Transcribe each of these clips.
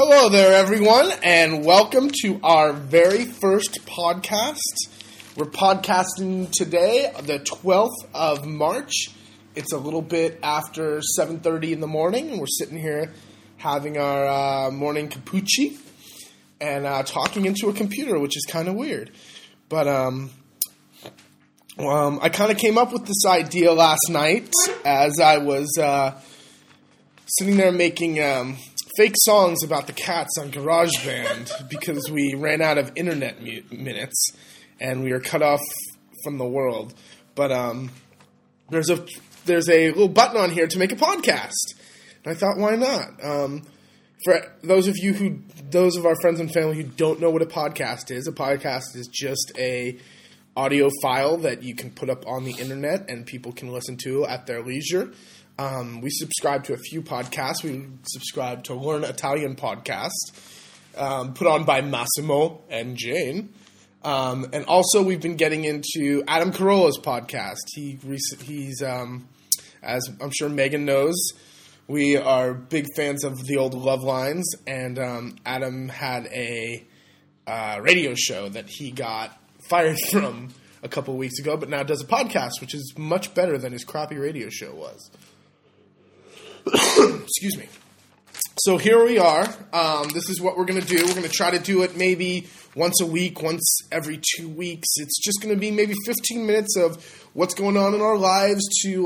Hello there, everyone, and welcome to our very first podcast. We're podcasting today, the 12th of March. It's a little bit after 7:30 in the morning, and we're sitting here having our morning cappucci and talking into a computer, which is kind of weird. But I kind of came up with this idea last night as I was sitting there making fake songs about the cats on GarageBand because we ran out of internet minutes and we were cut off from the world. But there's a little button on here to make a podcast, and I thought, why not? For those of our friends and family who don't know what a podcast is just a audio file that you can put up on the internet and people can listen to at their leisure. We subscribe to a few podcasts. We subscribe to Learn Italian podcast, put on by Massimo and Jane. And also we've been getting into Adam Carolla's podcast. He's as I'm sure Megan knows, we are big fans of the old Love Lines, and Adam had a radio show that he got fired from a couple weeks ago, but now does a podcast, which is much better than his crappy radio show was. Excuse me. So here we are. This is what we're going to do. We're going to try to do it maybe once a week, once every 2 weeks. It's just going to be maybe 15 minutes of what's going on in our lives to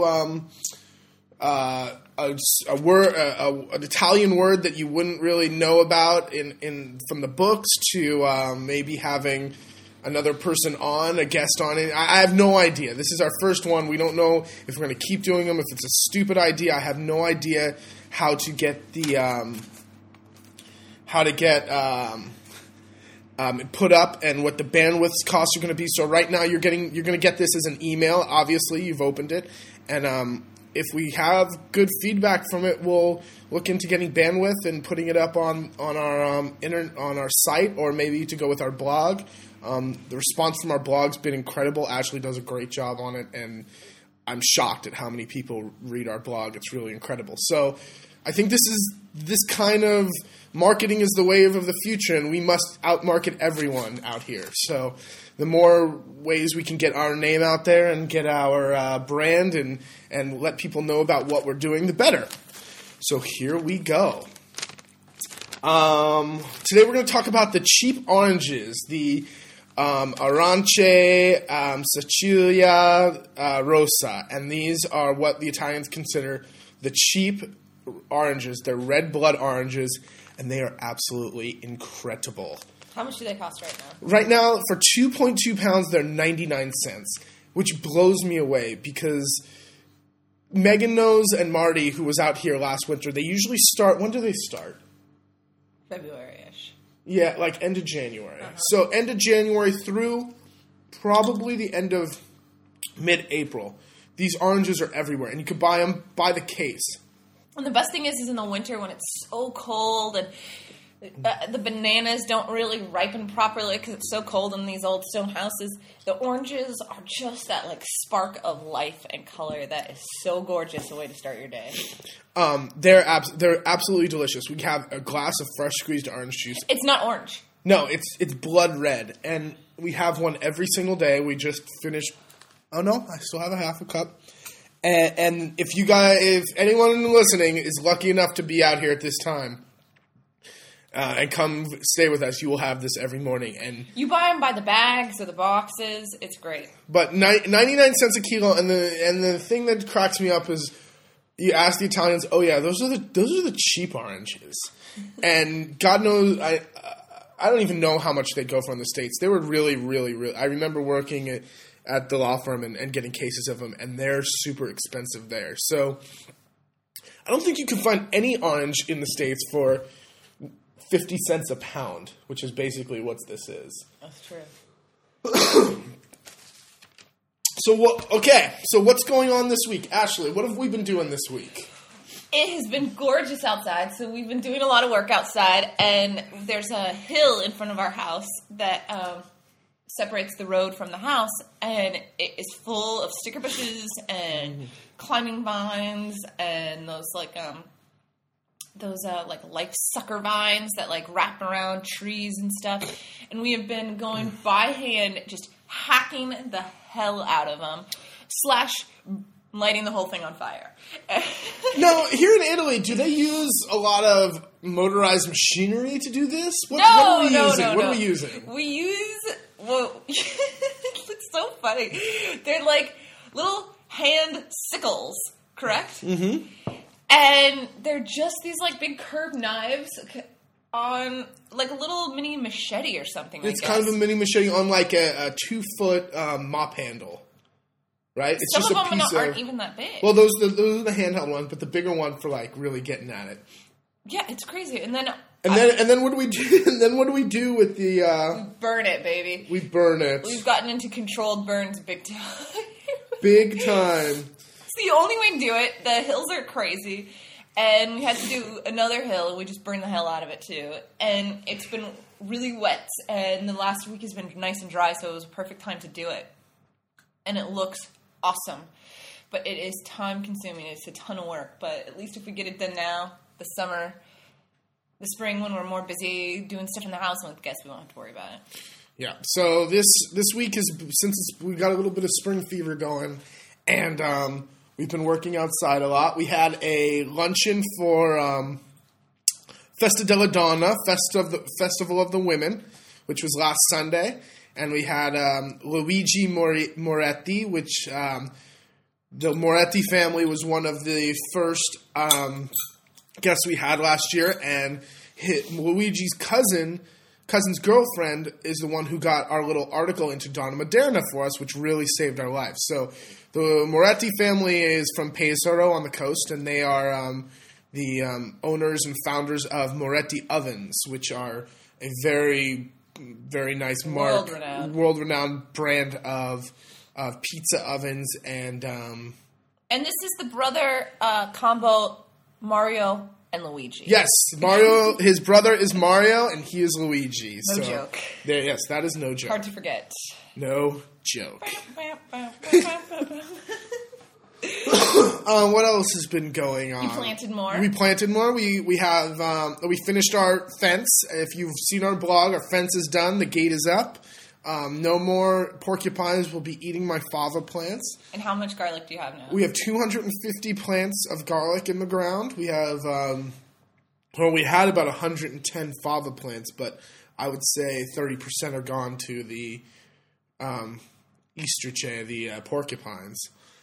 an Italian word that you wouldn't really know about from the books to maybe having another person on, a guest on it. I have no idea. This is our first one. We don't know if we're going to keep doing them, if it's a stupid idea. I have no idea how to get put up and what the bandwidth costs are going to be. So right now you're going to get this as an email. Obviously, you've opened it, and if we have good feedback from it, we'll look into getting bandwidth and putting it up on our site, or maybe to go with our blog. The response from our blog's been incredible. Ashley does a great job on it, and I'm shocked at how many people read our blog. It's really incredible. So I think this kind of marketing is the wave of the future, and we must outmarket everyone out here. So the more ways we can get our name out there and get our brand and let people know about what we're doing, the better. So here we go. Today we're going to talk about the cheap oranges, the Arance, Sicilia, Rosa, and these are what the Italians consider the cheap oranges. They're red blood oranges, and they are absolutely incredible. How much do they cost right now? Right now, for 2.2 pounds, they're 99 cents, which blows me away because Megan knows, and Marty, who was out here last winter, they usually start. When do they start? February-ish. Yeah, like end of January. Uh-huh. So end of January through probably the end of mid-April. These oranges are everywhere, and you can buy them by the case. And the best thing is in the winter when it's so cold and the bananas don't really ripen properly because it's so cold in these old stone houses. The oranges are just that spark of life and color that is so gorgeous. A way to start your day. They're absolutely delicious. We have a glass of fresh squeezed orange juice. It's not orange. No, it's blood red, and we have one every single day. We just finished. Oh no, I still have a half a cup. And if anyone listening is lucky enough to be out here at this time. And come stay with us. You will have this every morning. And you buy them by the bags or the boxes. It's great. But 99 cents a kilo. And the thing that cracks me up is you ask the Italians, "Oh yeah, those are the cheap oranges." And God knows, I don't even know how much they go for in the States. They were really, really, really. I remember working at the law firm and getting cases of them, and they're super expensive there. So I don't think you can find any orange in the States for 50 cents a pound, which is basically what this is. That's true. So what's going on this week? Ashley, what have we been doing this week? It has been gorgeous outside, so we've been doing a lot of work outside, and there's a hill in front of our house that separates the road from the house, and it is full of sticker bushes and climbing vines and those like life sucker vines that like wrap around trees and stuff, and we have been going by hand, just hacking the hell out of them, / lighting the whole thing on fire. No, here in Italy, do they use a lot of motorized machinery to do this? What are we using? What are we using? We use, well, it's so funny. They're like little hand sickles, correct? Mm-hmm. And they're just these like big curved knives on like a little mini machete or something. It's kind of a mini machete on like a 2-foot mop handle. Right? It's Some just of a them piece aren't even that big. Well, those are the handheld ones, but the bigger one for like really getting at it. Yeah, it's crazy. And then what do we do? And then what do we do with the? We burn it, baby. We burn it. We've gotten into controlled burns big time. Big time. It's the only way to do it. The hills are crazy, and we had to do another hill, and we just burned the hell out of it too. And it's been really wet, and the last week has been nice and dry, so it was a perfect time to do it. And it looks awesome, but it is time consuming. It's a ton of work, but at least if we get it done now, the summer, the spring, when we're more busy doing stuff in the house, and with guests, we won't have to worry about it. Yeah. So this week is, we got a little bit of spring fever going, and we've been working outside a lot. We had a luncheon for Festa della Donna, Festival of the Women, which was last Sunday. And we had Luigi Moretti, which the Moretti family was one of the first guests we had last year. And Luigi's cousin's girlfriend is the one who got our little article into Donna Moderna for us, which really saved our lives. So the Moretti family is from Pesaro on the coast, and they are the owners and founders of Moretti Ovens, which are a very nice world-renowned brand of pizza ovens, and this is the brother combo, Mario and Luigi. Yes, Mario. His brother is Mario, and he is Luigi. No joke. Yes, that is no joke. Hard to forget. No joke. What else has been going on? You planted more. We planted more. We have we finished our fence. If you've seen our blog, our fence is done. The gate is up. No more porcupines will be eating my fava plants. And how much garlic do you have now? We have 250 plants of garlic in the ground. We have we had about 110 fava plants, but I would say 30% are gone to the Easterche, the porcupines.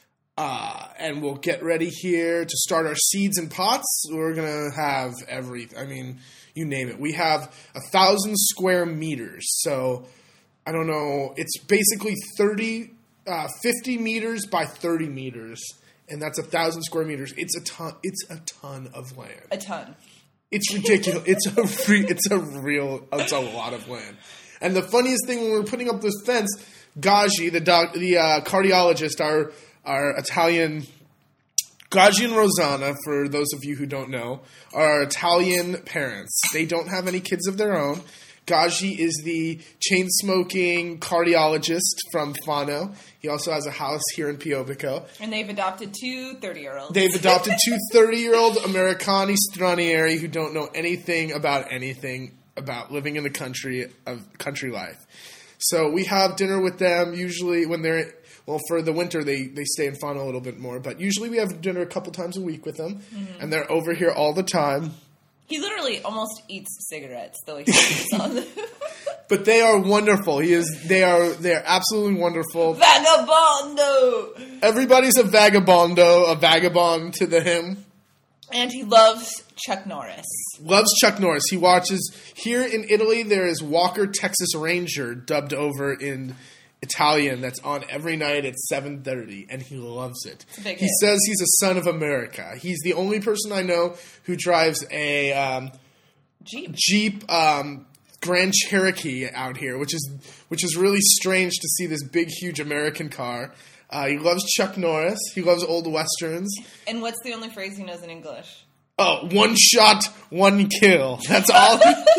And we'll get ready here to start our seeds in pots. We're going to have everything. I mean, you name it. We have 1,000 square meters. So, I don't know. It's basically 50 meters by 30 meters. And that's 1,000 square meters. It's a ton of land. A ton. It's ridiculous. It's a lot of land. And the funniest thing, when we were putting up this fence, Gaji, the cardiologist, our Italian, Gaji and Rosanna, for those of you who don't know, are Italian parents. They don't have any kids of their own. Gaji is the chain-smoking cardiologist from Fano. He also has a house here in Piobico. And they've adopted 2 30-year-olds. They've adopted 2 30-year-old Americani stranieri who don't know anything about living in the country life. So we have dinner with them usually when they're... Well, for the winter, they stay in Fano a little bit more. But usually we have dinner a couple times a week with them. Mm-hmm. And they're over here all the time. He literally almost eats cigarettes, though he focuses on them. But they are wonderful. They are absolutely wonderful. Vagabondo! Everybody's a vagabond to him. And he loves Chuck Norris. Loves Chuck Norris. He watches... Here in Italy, there is Walker, Texas Ranger, dubbed over in Italian, that's on every night at 7:30, and he loves it. He says he's a son of America. He's the only person I know who drives a Jeep Grand Cherokee out here, which is really strange to see this big, huge American car. He loves Chuck Norris. He loves old westerns. And what's the only phrase he knows in English? Oh, 1 shot, 1 kill. That's all.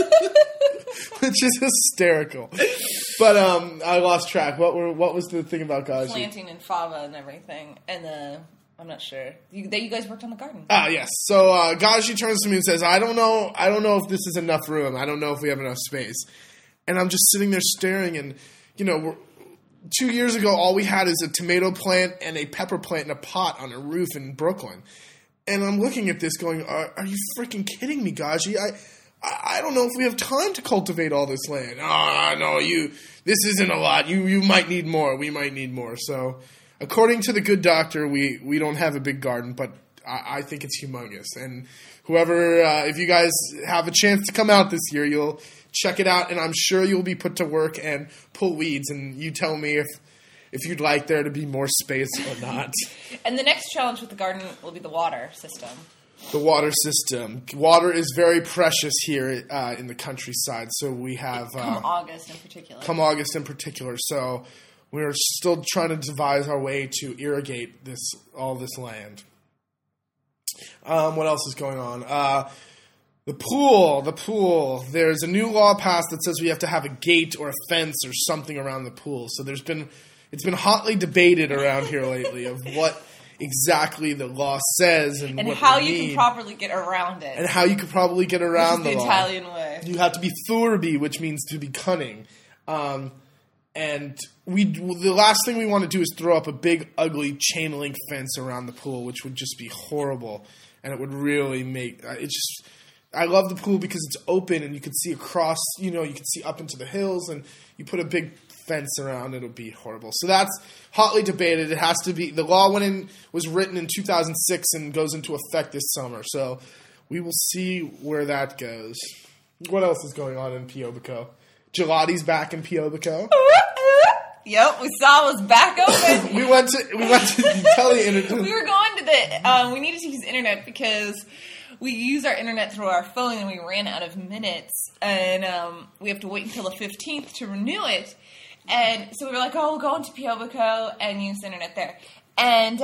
Which is hysterical. But I lost track. What was the thing about Gaji? Planting and fava and everything. And I'm not sure. That you guys worked on the garden. Yes. So Gaji turns to me and says, I don't know if this is enough room. I don't know if we have enough space. And I'm just sitting there staring, and, 2 years ago, all we had is a tomato plant and a pepper plant in a pot on a roof in Brooklyn. And I'm looking at this going, are you freaking kidding me, Gaji? I don't know if we have time to cultivate all this land. No, this isn't a lot. You might need more. We might need more. So, according to the good doctor, we don't have a big garden, but I think it's humongous. And whoever, if you guys have a chance to come out this year, you'll check it out, and I'm sure you'll be put to work and pull weeds, and you tell me if you'd like there to be more space or not. And the next challenge with the garden will be the water system. The water system. Water is very precious here in the countryside, so we have... Come August in particular. So we're still trying to devise our way to irrigate all this land. What else is going on? The pool. There's a new law passed that says we have to have a gate or a fence or something around the pool. So it's been hotly debated around here lately of what exactly the law says and what how you can properly get around it. And how you could probably get around the law. The Italian way. You have to be furby, which means to be cunning. And the last thing we want to do is throw up a big, ugly chain link fence around the pool, which would just be horrible. And it would really make I love the pool because it's open and you can see across, you can see up into the hills, and you put a big fence around, it'll be horrible. So that's hotly debated. It has to be, the law was written in 2006 and goes into effect this summer. So we will see where that goes. What else is going on in Piobico? Gelati's back in Piobico. Yep, we saw it was back open. we went to the Telly internet. We were going to we needed to use internet because we use our internet through our phone and we ran out of minutes, and we have to wait until the 15th to renew it. And so we were like, we'll go into Piobico and use the internet there. And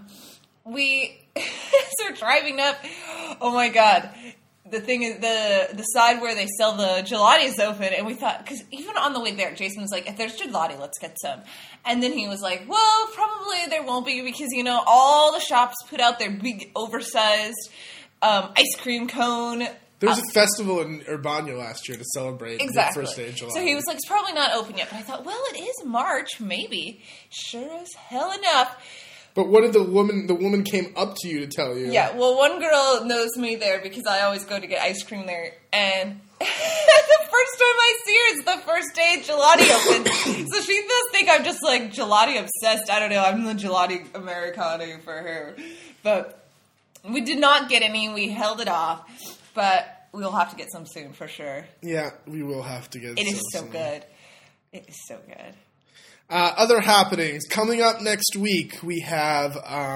we so we're driving up. Oh my God. The thing is, the side where they sell the gelati is open, and we thought, because even on the way there, Jason was like, if there's gelati, let's get some. And then he was like, well, probably there won't be, because, all the shops put out their big, oversized ice cream cone. There was a festival in Urbana last year to celebrate the first day of July. So he was like, it's probably not open yet. But I thought, well, it is March, maybe. Sure as hell enough. But what did the woman came up to you to tell you? Yeah, well, one girl knows me there because I always go to get ice cream there. And the first time I see her, it's the first day gelati open. So she does think I'm just like gelati obsessed. I don't know. I'm the gelati Americano for her. But we did not get any. We held it off. But we'll have to get some soon for sure. Yeah, we will have to get some. It is so good. It is so good. Other happenings. Coming up next week, we have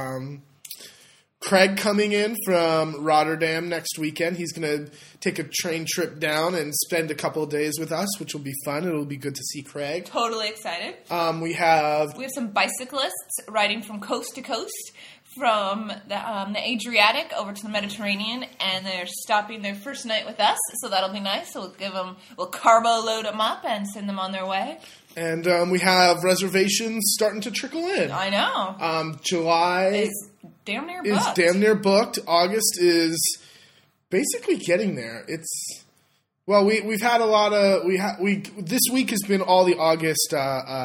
Craig coming in from Rotterdam next weekend. He's going to take a train trip down and spend a couple of days with us, which will be fun. It'll be good to see Craig. Totally excited. We have some bicyclists riding from coast to coast from the Adriatic over to the Mediterranean, and they're stopping their first night with us, so that'll be nice. So we'll carbo load them up and send them on their way. And we have reservations starting to trickle in. I know. July is damn near booked. August is basically getting there. We've had a lot of this week has been all the August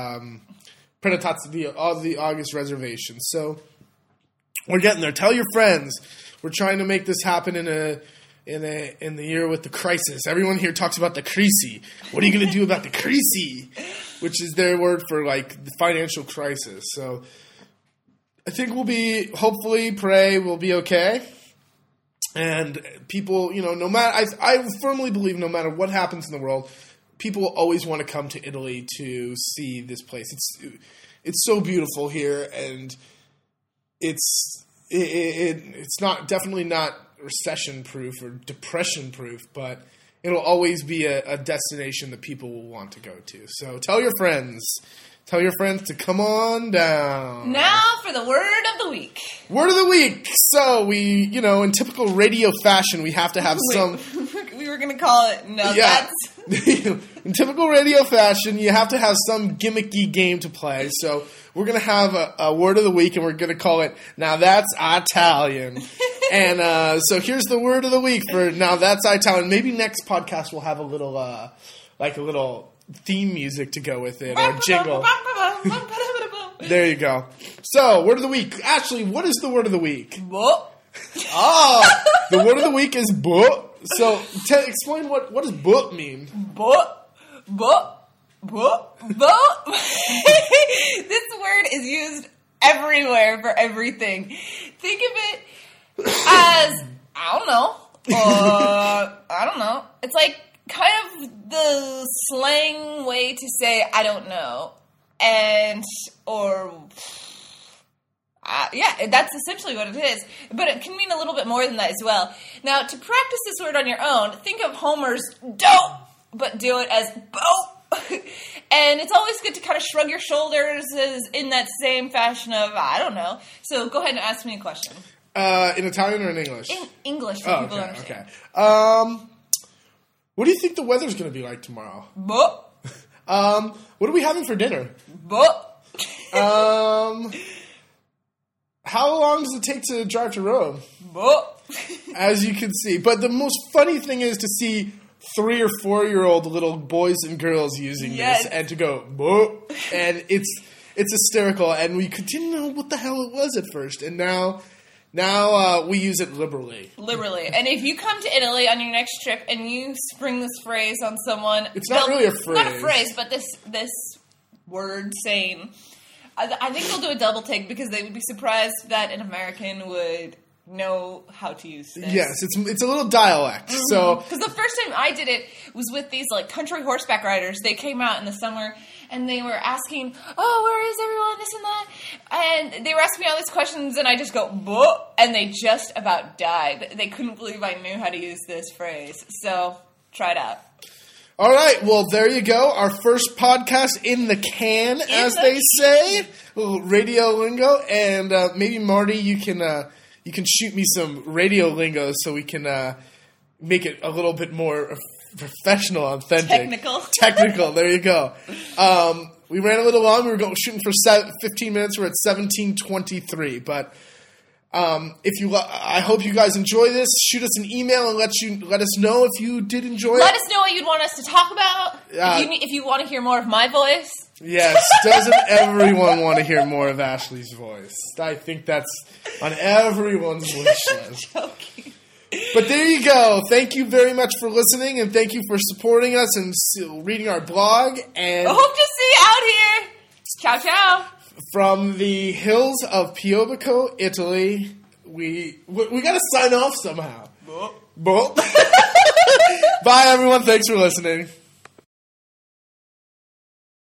all the August reservations. So we're getting there. Tell your friends. We're trying to make this happen in the year with the crisis. Everyone here talks about the crisi. What are you going to do about the crisi? Which is their word for like the financial crisis. So I think hopefully pray we'll be okay. And people, no matter, I firmly believe no matter what happens in the world, people will always want to come to Italy to see this place. It's so beautiful here, and it's definitely not recession proof or depression proof, but it'll always be a destination that people will want to go to. So tell your friends to come on down. Now for the word of the week. Word of the week. So we, in typical radio fashion, we have to have some. We were going to call it nuggets. Yeah. In typical radio fashion, you have to have some gimmicky game to play. So we're going to have a word of the week, and we're going to call it Now That's Italian. And so here's the word of the week for Now That's Italian. Maybe next podcast we'll have a little, like a little theme music to go with it, or jingle. There you go. So, word of the week. Ashley, what is the word of the week? Book. Oh, the word of the week is book. So, explain what does book mean? Book. This word is used everywhere for everything. Think of it as, I don't know. It's like kind of the slang way to say I don't know. Yeah, that's essentially what it is. But it can mean a little bit more than that as well. Now, to practice this word on your own, think of Homer's dope, but do it as boat. And it's always good to kind of shrug your shoulders in that same fashion of, I don't know. So go ahead and ask me a question. In Italian or in English? In English, so people understand. Okay. What do you think the weather's going to be like tomorrow? Boat. What are we having for dinner? Boat. How long does it take to drive to Rome? Boat. As you can see. But the most funny thing is to see 3 or 4-year-old little boys and girls using this and to go, boat. And it's hysterical. And we didn't know what the hell it was at first. And now we use it liberally. Liberally. And if you come to Italy on your next trip and you spring this phrase on someone... It's not really a phrase. Not a phrase, but this word saying... I think they'll do a double take because they would be surprised that an American would know how to use this. Yes, it's a little dialect. Mm-hmm. So because the first time I did it was with these like country horseback riders. They came out in the summer and they were asking, "Oh, where is everyone?" This and that, and they were asking me all these questions, and I just go, "Boh," and they just about died. They couldn't believe I knew how to use this phrase. So try it out. All right, well, there you go. Our first podcast in the can, as they say. A little radio lingo. And maybe, Marty, you can shoot me some radio lingo so we can make it a little bit more professional, authentic. Technical, there you go. We ran a little long. We were shooting for 15 minutes. We're at 17:23. But... I hope you guys enjoy this. Shoot us an email and let us know if you did enjoy it. Let us know what you'd want us to talk about. If you want to hear more of my voice. Yes. Doesn't everyone want to hear more of Ashley's voice? I think that's on everyone's wish list. Joking. But there you go. Thank you very much for listening, and thank you for supporting us and reading our blog. And I hope to see you out here. Ciao, ciao. From the hills of Piobico, Italy, we got to sign off somehow. Bye, everyone. Thanks for listening.